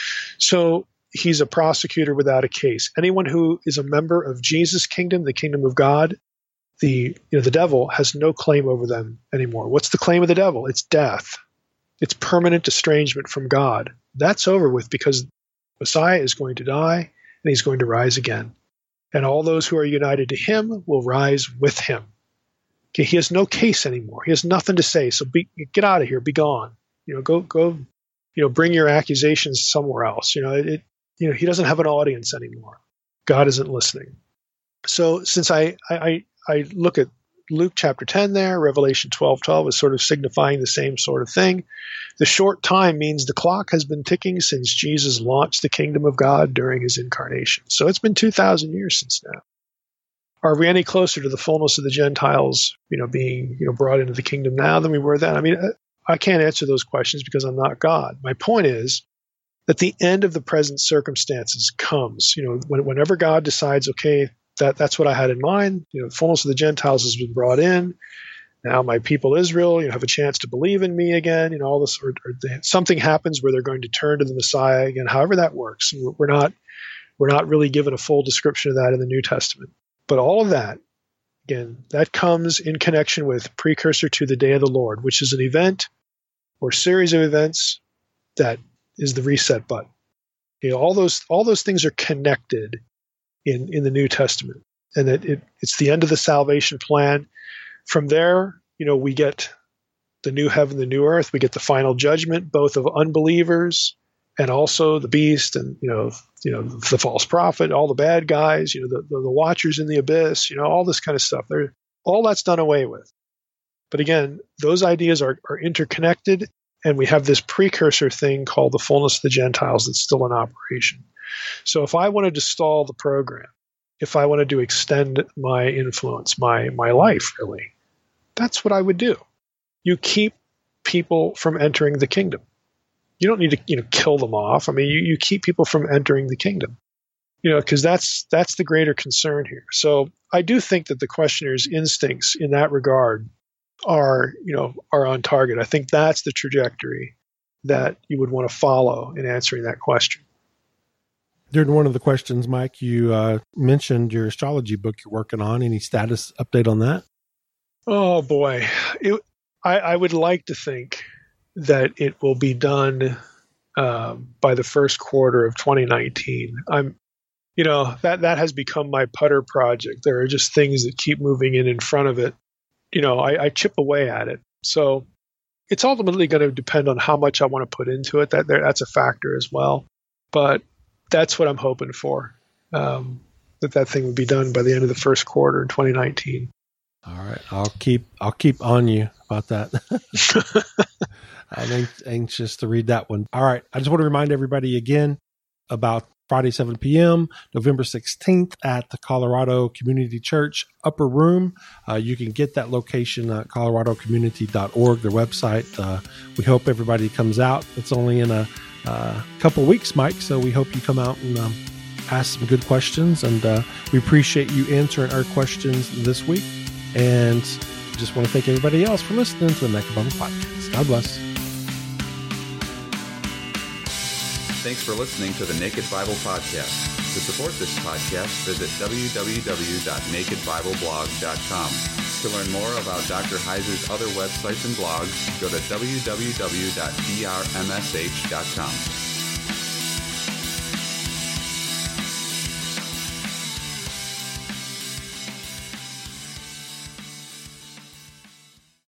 So he's a prosecutor without a case. Anyone who is a member of Jesus' kingdom, the kingdom of God, the devil has no claim over them anymore. What's the claim of the devil? It's death. It's permanent estrangement from God. That's over with, because Messiah is going to die and he's going to rise again. And all those who are united to him will rise with him. Okay, he has no case anymore. He has nothing to say. So get out of here. Be gone. Go. Bring your accusations somewhere else. He doesn't have an audience anymore. God isn't listening. So since I look at Luke chapter 10 there, Revelation 12:12 is sort of signifying the same sort of thing. The short time means the clock has been ticking since Jesus launched the kingdom of God during his incarnation. So it's been 2,000 years since now. Are we any closer to the fullness of the Gentiles, being, brought into the kingdom now than we were then? I mean, I can't answer those questions because I'm not God. My point is that the end of the present circumstances comes, whenever God decides, okay, that's what I had in mind. Fullness of the Gentiles has been brought in. Now my people Israel, have a chance to believe in me again. All this, or something happens where they're going to turn to the Messiah again. However that works, we're not really given a full description of that in the New Testament. But all of that, again, that comes in connection with precursor to the day of the Lord, which is an event or series of events that is the reset button. All those things are connected in the New Testament, and it's the end of the salvation plan. From there, we get the new heaven, the new earth. We get the final judgment, both of unbelievers and also the beast, and the false prophet, all the bad guys, the watchers in the abyss, all this kind of stuff. All that's done away with. But again, those ideas are interconnected, And we have this precursor thing called the fullness of the Gentiles that's still in operation. So if I wanted to stall the program, if I wanted to extend my influence, my life, really, that's what I would do. You keep people from entering the kingdom. You don't need to, kill them off. I mean, you keep people from entering the kingdom, because that's the greater concern here. So I do think that the questioner's instincts in that regard are on target. I think that's the trajectory that you would want to follow in answering that question. During one of the questions, Mike, you mentioned your astrology book you're working on. Any status update on that? Oh boy, I would like to think that it will be done by the first quarter of 2019. That has become my putter project. There are just things that keep moving in front of it. I chip away at it. So it's ultimately going to depend on how much I want to put into it. That's a factor as well. But that's what I'm hoping for, that thing would be done by the end of the first quarter in 2019. All right. I'll keep on you about that. I'm anxious to read that one. All right. I just want to remind everybody again about Friday, 7 p.m., November 16th at the Colorado Community Church Upper Room. You can get that location at coloradocommunity.org, their website. We hope everybody comes out. It's only in a couple weeks, Mike, so we hope you come out and ask some good questions. And we appreciate you answering our questions this week. And just want to thank everybody else for listening to the Naked Bible Podcast. God bless. Thanks for listening to the Naked Bible Podcast. To support this podcast, visit www.nakedbibleblog.com. To learn more about Dr. Heiser's other websites and blogs, go to www.drmsh.com.